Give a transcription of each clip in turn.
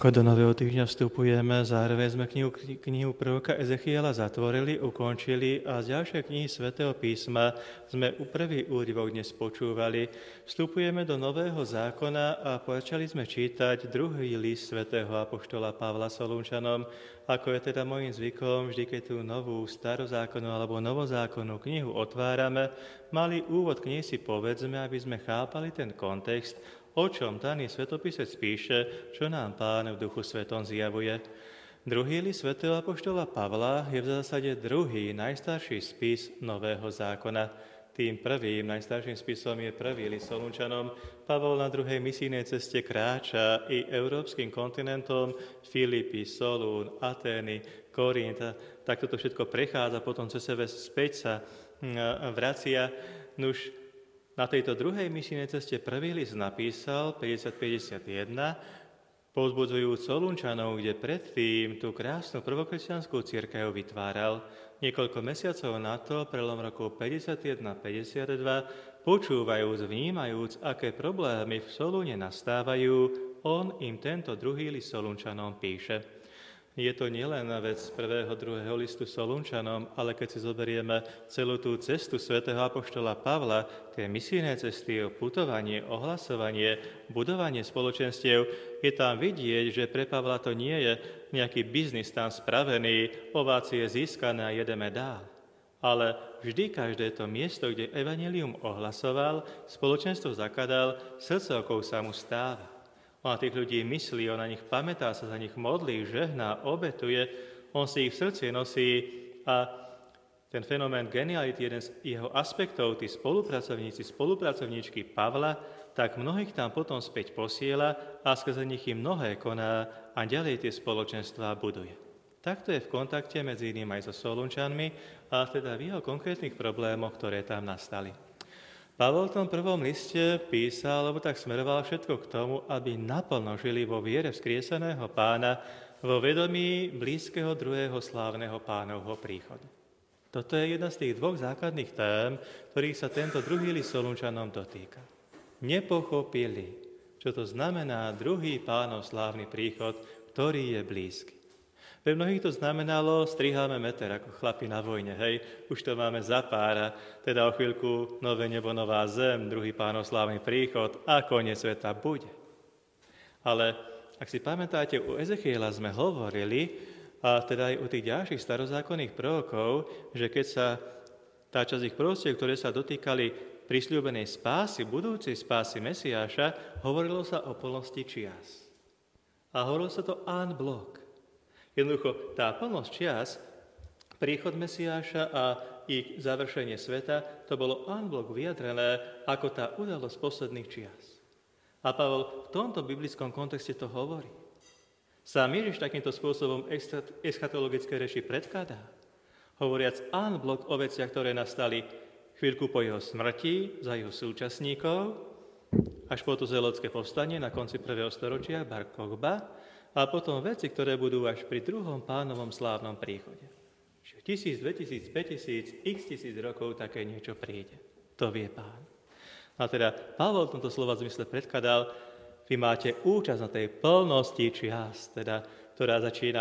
Ako do nového týždňa vstupujeme, zároveň sme knihu proroka Ezechiela zatvorili, ukončili a z ďalšej knihy Svätého písma sme prvý úryvok dnes počúvali. Vstupujeme do nového zákona a počali sme čítať druhý list svätého apoštola Pavla Solúnčanom. Ako je teda môjim zvykom, vždy keď tú novú starozákonnú alebo novozákonnú knihu otvárame, malý úvod knihy si povedzme, aby sme chápali ten kontext, o čom daný svetopisec píše, čo nám Pán v Duchu Svetom zjavuje. Druhý list svätého apoštola Pavla je v zásade druhý najstarší spis Nového zákona. Tým prvým najstarším spisom je prvý list Solúnčanom. Pavol na druhej misijnej ceste kráča i európskym kontinentom, Filipy, Solún, Atény, Korint. Tak toto všetko prechádza, potom cez sebe späť sa vracia. Nuž, na tejto druhej misijnej ceste prvý list napísal 50-51, povzbudzujúc Solúnčanov, kde predtým tú krásnu prvokresťanskú cirkev vytváral. Niekoľko mesiacov na to, prelom rokov 51-52, počúvajúc, vnímajúc, aké problémy v Solúne nastávajú, on im tento druhý list Solúnčanom píše. Je to nielen vec prvého, druhého listu Solúnčanom, ale keď si zoberieme celú tú cestu svätého apoštola Pavla, tie misijné cesty, putovanie, ohlasovanie, budovanie spoločenstiev, je tam vidieť, že pre Pavla to nie je nejaký biznis tam spravený, ovácie získané a jedeme dál. Ale vždy každé to miesto, kde evanjelium ohlasoval, spoločenstvo zakladal, srdcovkou sa mu stáva. On na tých ľudí myslí, on na nich pamätá sa, za nich modlí, žehná, obetuje, on si ich v srdci nosí a ten fenomén geniality, jeden z jeho aspektov, tí spolupracovníci, spolupracovníčky Pavla, tak mnohých tam potom späť posiela a skrze nich im mnohé koná a ďalej tie spoločenstvá buduje. Takto je v kontakte medzi iným aj so Solúnčanmi a teda v jeho konkrétnych problémoch, ktoré tam nastali. Pavol v tom prvom liste písal, lebo tak smeroval všetko k tomu, aby naplno žili vo viere vzkrieseného Pána, vo vedomí blízkeho druhého slávneho Pánovho príchodu. Toto je jedna z tých dvoch základných tém, ktorých sa tento druhý list Solúnčanom dotýka. Nepochopili, čo to znamená druhý Pánov slávny príchod, ktorý je blízky. Pre mnohých to znamenalo, striháme meter ako chlapi na vojne, hej, už to máme za pára, teda o chvíľku nové nebo, nová zem, druhý Pánov slávny príchod a koniec sveta bude. Ale ak si pamätáte, u Ezechiela sme hovorili, a teda aj u tých ďalších starozákonných prorokov, že keď sa tá časť ich proroctiev, ktoré sa dotýkali prisľúbenej spásy, budúcej spásy Mesiáša, hovorilo sa o plnosti čias. A hovorilo sa to en bloc. Jednoducho, tá plnosť čias, príchod Mesiáša a ich završenie sveta, to bolo en bloc vyjadrené ako tá udalosť posledných čias. A Pavol v tomto biblickom kontexte to hovorí. Sám Ježiš takýmto spôsobom eschatologické reči predkladá, hovoriac en bloc o veciach, ktoré nastali chvíľku po jeho smrti za jeho súčasníkov, až po to zelotské povstanie na konci 1. storočia, Bar Kochba, a potom veci, ktoré budú až pri druhom Pánovom slávnom príchode. 1000, 2000, 5000, x tisíc rokov také niečo príde. To vie Pán. A teda Pavol v tomto slova zmysle predkladal, vy máte účasť na tej plnosti čias, teda, ktorá začína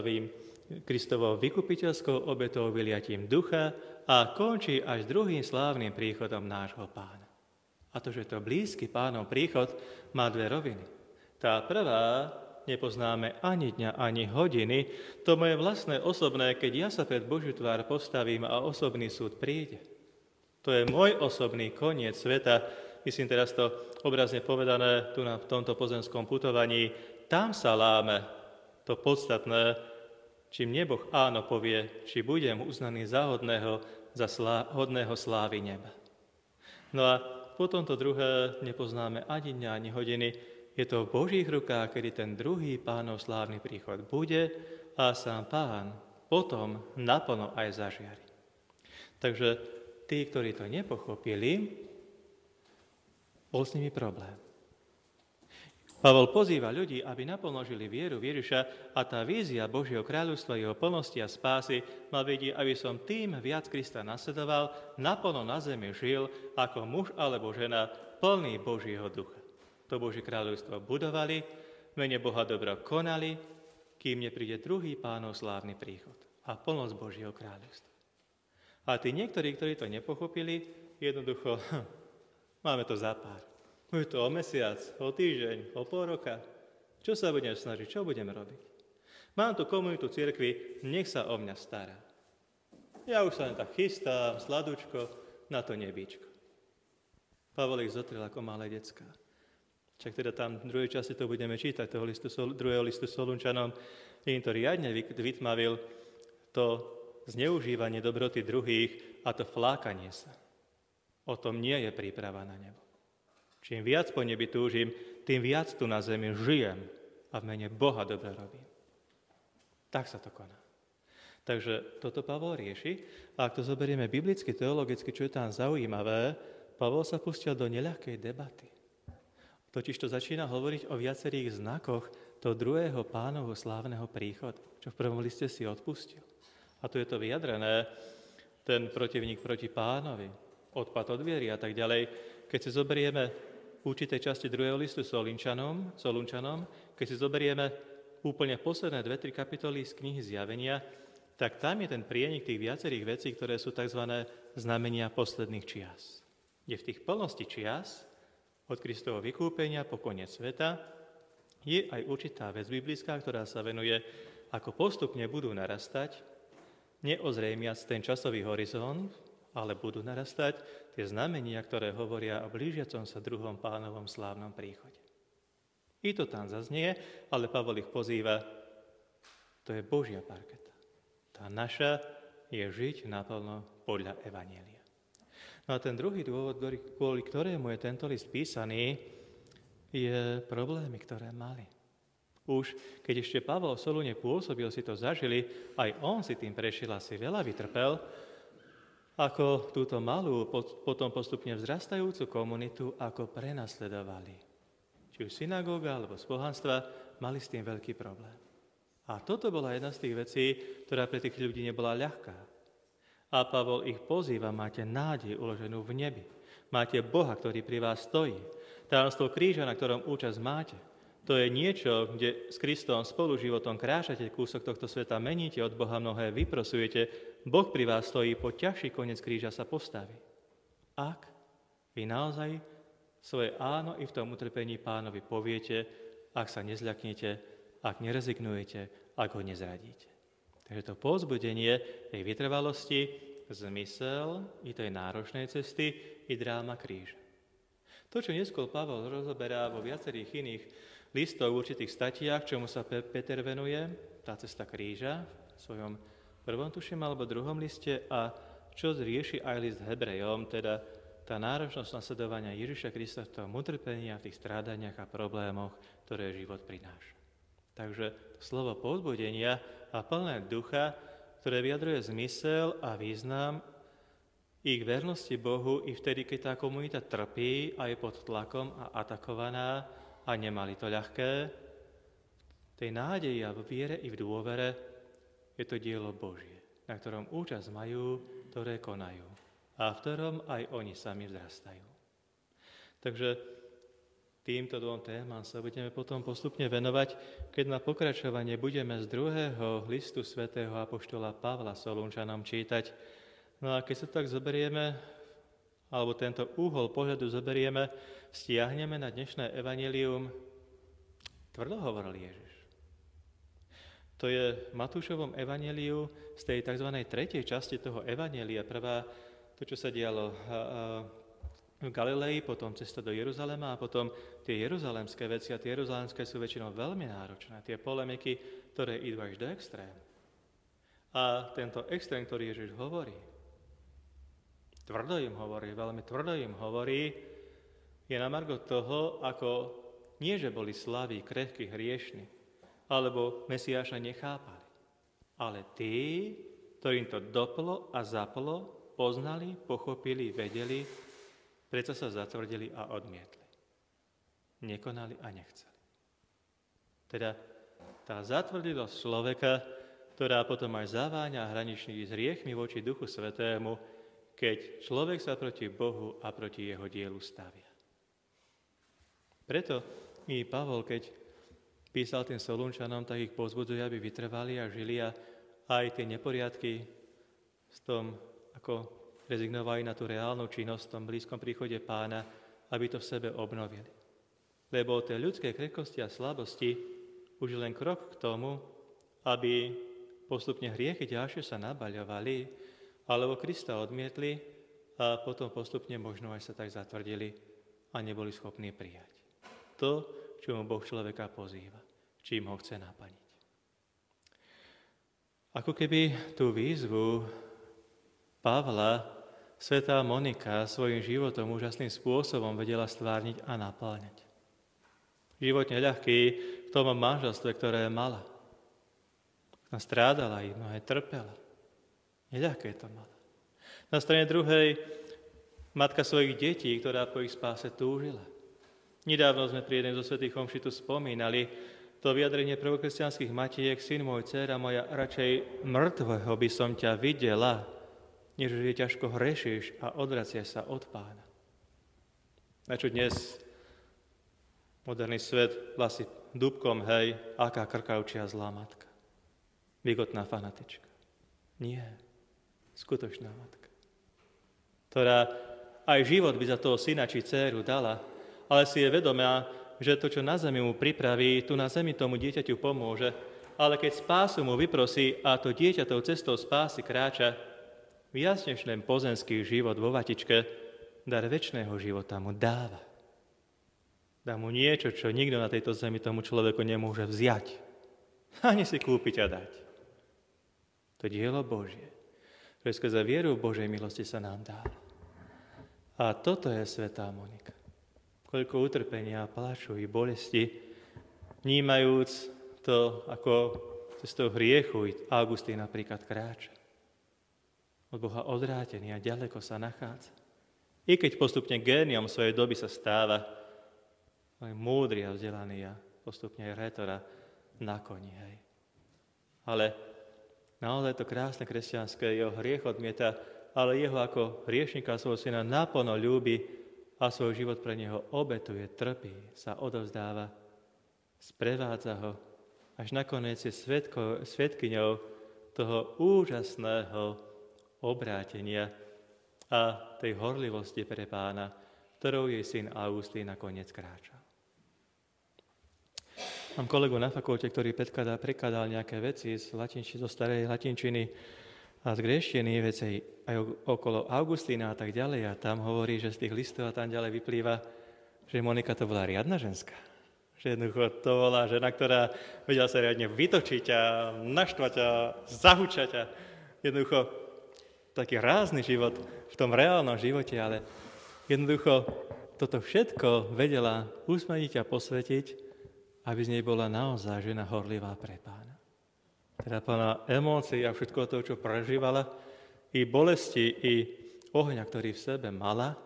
Kristovou vykupiteľskou obetou vyliatím ducha a končí až druhým slávnym príchodom nášho Pána. A to, že to blízky Pánov príchod, má dve roviny. Tá prvá, nepoznáme ani dňa, ani hodiny. To moje vlastné osobné, keď ja sa pred Božiu tvár postavím a osobný súd príde. To je môj osobný koniec sveta. Myslím teraz to obrazne povedané tu na tomto pozemskom putovaní. Tam sa láme to podstatné, čím neboh áno povie, či budem uznaný za hodného slávy neba. No a potom to druhé nepoznáme ani dňa, ani hodiny. Je to v Božích rukách, kedy ten druhý Pánov slávny príchod bude a sám Pán potom naplno aj zažiari. Takže tí, ktorí to nepochopili, bol s nimi problém. Pavol pozýva ľudí, aby naplno žili vieru v Ježiša a tá vízia Božieho kráľovstva, jeho plnosti a spásy mal vidieť, aby som tým viac Krista nasledoval, naplno na zemi žil ako muž alebo žena plný Božieho ducha. To Božie kráľovstvo budovali, mene Boha dobro konali, kým nepríde druhý Pánov slávny príchod a plnosť Božieho kráľovstva. A tí niektorí, ktorí to nepochopili, jednoducho, máme to za pár. Bude to o mesiac, o týždeň, o pol roka. Čo sa budem snažiť, čo budem robiť? Mám tu komunitu cirkvi, nech sa o mňa stará. Ja už sa len tak chystám, sladučko, na to nebíčko. Pavol ich zotrel ako malé decká. Však teda tam v druhej časti to budeme čítať, druhého listu Solunčanom, im to riadne vytmavil to zneužívanie dobroty druhých a to flákanie sa. O tom nie je príprava na nebo. Čím viac po nebi túžim, tým viac tu na zemi žijem a v mene Boha dobre robím. Tak sa to koná. Takže toto Pavol rieši a ak to zoberieme biblicky, teologicky, čo je tam zaujímavé, Pavol sa pustil do neľahkej debaty. Totiž to začína hovoriť o viacerých znakoch toho druhého Pánovho slávneho príchodu, čo v prvom liste si odpustil. A tu je to vyjadrené, ten protivník proti Pánovi, odpad od viery a tak ďalej. Keď si zoberieme určitej časti druhého listu Solunčanom, keď si zoberieme úplne posledné 2-3 kapitoly z knihy Zjavenia, tak tam je ten prienik tých viacerých vecí, ktoré sú tzv. Znamenia posledných čias. Kde v tých plnosti čias, od Kristovho vykúpenia po koniec sveta, je aj určitá vec biblická, ktorá sa venuje, ako postupne budú narastať, neozrejmiac ten časový horizont, ale budú narastať tie znamenia, ktoré hovoria o blížiacom sa druhom Pánovom slávnom príchode. I to tam zaznie, ale Pavol ich pozýva, to je Božia parketa. Tá naša je žiť naplno podľa Evanjelia. No a ten druhý dôvod, kvôli ktorému je tento list písaný, je problémy, ktoré mali. Už keď ešte Pavol v Solúne pôsobil, si to zažili, aj on si tým prešiel, asi veľa vytrpel, ako túto malú, potom postupne vzrastajúcu komunitu, ako prenasledovali. Či už synagóga, alebo z pohanstva, mali s tým veľký problém. A toto bola jedna z tých vecí, ktorá pre tých ľudí nebola ľahká. A Pavol ich pozýva, máte nádej uloženú v nebi. Máte Boha, ktorý pri vás stojí. Tajomstvo kríža, na ktorom účasť máte. To je niečo, kde s Kristom spolu životom kráčate, kúsok tohto sveta meníte, od Boha mnohé vyprosujete. Boh pri vás stojí, po ťažší koniec kríža sa postaví. Ak vy naozaj svoje áno i v tom utrpení Pánovi poviete, ak sa nezľaknete, ak nerezignujete, ak ho nezradíte. Takže to povzbudenie tej vytrvalosti, zmysel i tej náročnej cesty i dráma kríža. To, čo neskôr Pavol rozoberá vo viacerých iných listoch, v určitých statiach, čomu sa Peter venuje, tá cesta kríža, v svojom prvom tuším alebo druhom liste, a čo rieši aj list Hebrejom, teda tá náročnosť nasledovania Ježiša Krista v tom utrpení a v tých strádaniach a problémoch, ktoré život prináša. Takže slovo povzbudenia a plné ducha, ktoré vyjadruje zmysel a význam ich vernosti Bohu i vtedy, keď tá komunita trpí a je pod tlakom a atakovaná a nemali to ľahké, tej nádeji a v viere i v dôvere je to dielo Božie, na ktorom účasť majú, ktoré konajú a v ktorom aj oni sami vzrastajú. Takže týmto dvom témam sa budeme potom postupne venovať, keď na pokračovanie budeme z druhého listu svätého apoštola Pavla Solunčanom čítať. No a keď sa tak zoberieme, alebo tento úhol pohľadu zoberieme, stiahneme na dnešné evanjelium, tvrdo hovoril Ježiš. To je v Matúšovom evanjeliu z tej tzv. Tretej časti toho evanjelia. Prvá, to, čo sa dialo v Galilei, potom cesta do Jeruzalema a potom tie jeruzalemské veci. A tie jeruzalemské sú väčšinou veľmi náročné. Tie polemiky, ktoré idú až do extrému. A tento extrém, ktorý Ježiš hovorí, veľmi tvrdo im hovorí, je na margo toho, ako nie, že boli slaví, krehkí, hriešni, alebo Mesiáša nechápali. Ale tí, ktorým to doplo a zaplo, poznali, pochopili, vedeli, predsa sa zatvrdili a odmietli. Nekonali a nechceli. Teda tá zatvrdilosť človeka, ktorá potom aj zaváňa hraničný s hriechmi voči Duchu Svätému, keď človek sa proti Bohu a proti jeho dielu stavia. Preto i Pavol, keď písal tým Solúnčanom, tak ich povzbudzuje, aby vytrvali a žili a aj tie neporiadky s tom, ako rezignovali na tú reálnu činnosť v tom blízkom príchode Pána, aby to v sebe obnovili. Lebo tie ľudské krehkosti a slabosti už len krok k tomu, aby postupne hriechy ďalšie sa nabaľovali, alebo Krista odmietli a potom postupne možno aj sa tak zatvrdili a neboli schopní prijať to, čo mu Boh človeka pozýva, čím ho chce naplniť. Ako keby tú výzvu Pavla svätá Monika svojím životom úžasným spôsobom vedela stvárniť a naplňať. Život neľahký v tom manželstve, ktoré mala. Strádala i mnohé trpela. Neľahké to mala. Na strane druhej matka svojich detí, ktorá po ich spáse túžila. Nedávno sme pri jednej zo svätých omší tu spomínali to vyjadrenie prvokresťanských matiek: syn môj, dcéra moja, radšej mŕtvého by som ťa videla, než že ťažko hrešíš a odvraciaš sa od Pána. Na čo dnes moderný svet hlasí dúbkom, hej, aká krkavčia zlá matka. Bigotná fanatička. Nie, skutočná matka, ktorá aj život by za toho syna či dcéru dala, ale si je vedomá, že to, čo na zemi mu pripraví, tu na zemi tomu dieťaťu pomôže, ale keď spásu mu vyprosí a to dieťa tou cestou spásy kráča, viac než len pozemský život vo vatičke, dar večného života mu dáva. Dá mu niečo, čo nikto na tejto zemi tomu človeku nemôže vziať. Ani si kúpiť a dať. To dielo Božie, ktoré skrze vieru v Božej milosti sa nám dáva. A toto je svätá Monika. Koľko utrpenia, plaču i bolesti, vnímajúc to, ako cestou hriechu Augustín napríklad kráča. Od Boha odvrátený a ďaleko sa nachádza. I keď postupne géniom svojej doby sa stáva aj múdry a vzdelaný a postupne aj rétora na koni. Hej. Ale naozaj to krásne kresťanské, jeho hriech odmieta, ale jeho ako hriešnika svojho syna naplno ľúbi a svoj život pre neho obetuje, trpí, sa odovzdáva, sprevádza ho, až nakoniec je svedkyňou toho úžasného obrátenia a tej horlivosti pre Pána, ktorou jej syn Augustín nakoniec kráčal. Mám kolegu na fakulte, ktorý prekladal nejaké veci zo starej latinčiny a z gréštiny, veci aj okolo Augustína a tak ďalej. A tam hovorí, že z tých listov a tam ďalej vyplýva, že Monika to bola riadna ženská. Že jednoducho to bola žena, ktorá vedela sa riadne vytočiť a naštvať a zahučať a jednoducho taký rázny život v tom reálnom živote, ale jednoducho toto všetko vedela usmeniť a posvetiť, aby z nej bola naozaj žena horlivá pre Pána. Teda plná emócií a všetko to, čo prežívala, i bolesti, i ohňa, ktorý v sebe mala,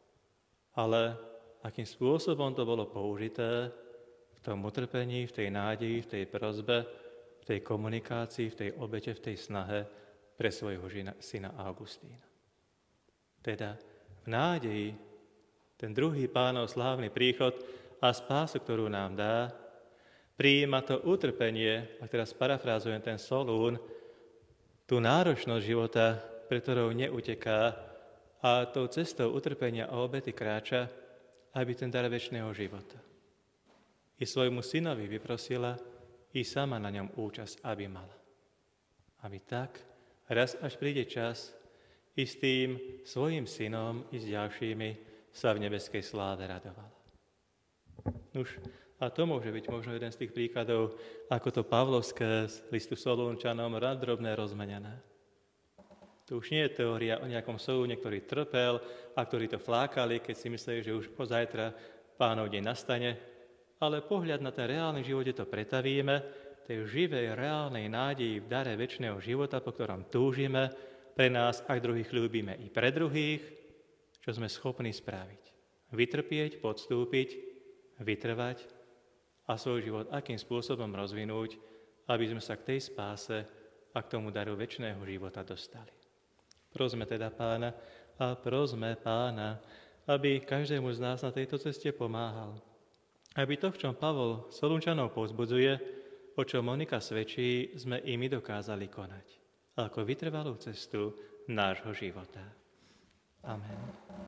ale akým spôsobom to bolo použité v tom utrpení, v tej nádeji, v tej prosbe, v tej komunikácii, v tej obete, v tej snahe pre svojho syna Augustína. Teda v nádeji ten druhý Pánov slávny príchod a spásu, ktorú nám dá, prijíma to utrpenie, a teraz parafrázujem ten Solún, tú náročnosť života, pre ktorou neuteká a tou cestou utrpenia a obety kráča, aby ten dar večného života. I svojmu synovi vyprosila, i sama na ňom účasť, aby mala. Aby tak, raz až príde čas, i s tým svojim synom, i s ďalšími sa v nebeskej sláve radovala. Nuž, a to môže byť možno jeden z tých príkladov, ako to Pavlovské z listu Solúnčanom, drobné rozmenené. To už nie je teória o nejakom Solúne, ktorý trpel a ktorí to flákali, keď si mysleli, že už pozajtra Pánov deň nastane, ale pohľad na ten reálny život, to pretavíme, tej živej, reálnej nádeji v dare večného života, po ktorom túžime, pre nás, ak druhých ľúbime i pre druhých, čo sme schopní spraviť. Vytrpieť, podstúpiť, vytrvať a svoj život akým spôsobom rozvinúť, aby sme sa k tej spáse a k tomu daru večného života dostali. Prosme teda Pána a prosme Pána, aby každému z nás na tejto ceste pomáhal. Aby to, v čom Pavol Solunčanov povzbudzuje, o čom Monika svedčí, sme i my dokázali konať ako vytrvalú cestu nášho života. Amen.